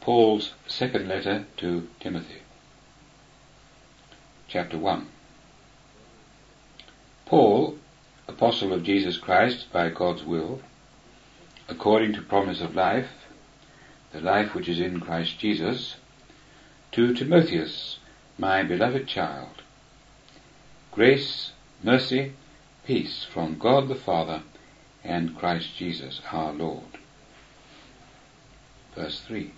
Paul's second letter to Timothy. Chapter 1. Paul, apostle of Jesus Christ by God's will, according to promise of life, the life which is in Christ Jesus, to Timotheus, my beloved child. Grace, mercy, peace from God the Father and Christ Jesus our Lord. Verse 3.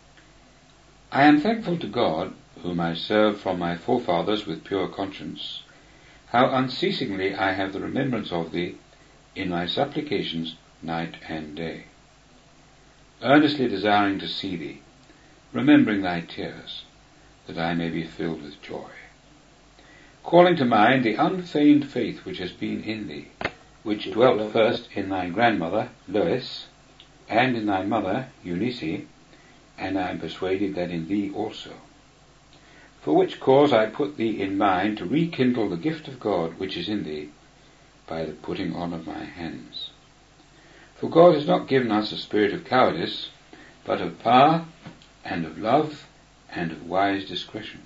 I am thankful to God, whom I serve from my forefathers with pure conscience, how unceasingly I have the remembrance of thee in my supplications night and day, earnestly desiring to see thee, remembering thy tears, that I may be filled with joy, calling to mind the unfeigned faith which has been in thee, which dwelt first in thy grandmother Lois, and in thy mother Eunice, and I am persuaded that in thee also. For which cause I put thee in mind to rekindle the gift of God which is in thee by the putting on of my hands. For God has not given us a spirit of cowardice, but of power, and of love, and of wise discretion.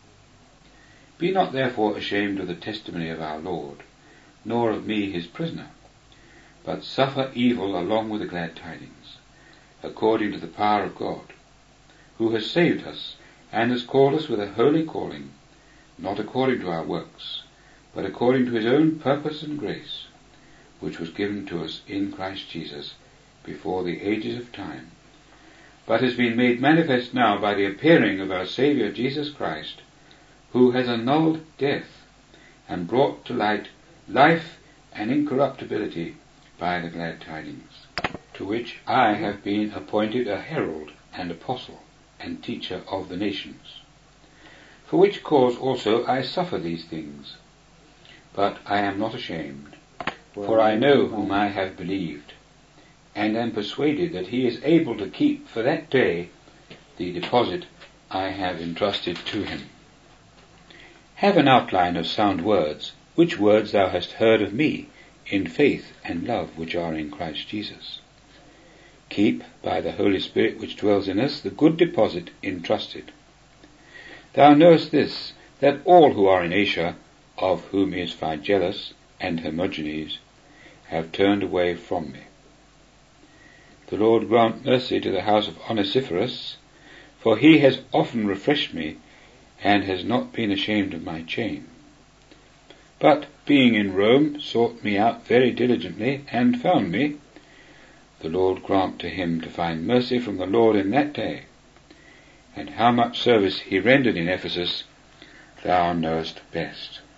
Be not therefore ashamed of the testimony of our Lord, nor of me his prisoner, but suffer evil along with the glad tidings, according to the power of God, who has saved us, and has called us with a holy calling, not according to our works, but according to his own purpose and grace, which was given to us in Christ Jesus before the ages of time, but has been made manifest now by the appearing of our Saviour Jesus Christ, who has annulled death, and brought to light life and incorruptibility by the glad tidings, to which I have been appointed a herald and apostle, and teacher of the nations. For which cause also I suffer these things. But I am not ashamed, for I know whom I have believed, and am persuaded that he is able to keep for that day the deposit I have entrusted to him. Have an outline of sound words, which words thou hast heard of me, in faith and love which are in Christ Jesus. Keep, by the Holy Spirit which dwells in us, the good deposit entrusted. Thou knowest this, that all who are in Asia, of whom is Phygellus and Hermogenes, have turned away from me. The Lord grant mercy to the house of Onesiphorus, for he has often refreshed me, and has not been ashamed of my chain. But, being in Rome, sought me out very diligently, and found me. The Lord grant to him to find mercy from the Lord in that day. And how much service he rendered in Ephesus, thou knowest best.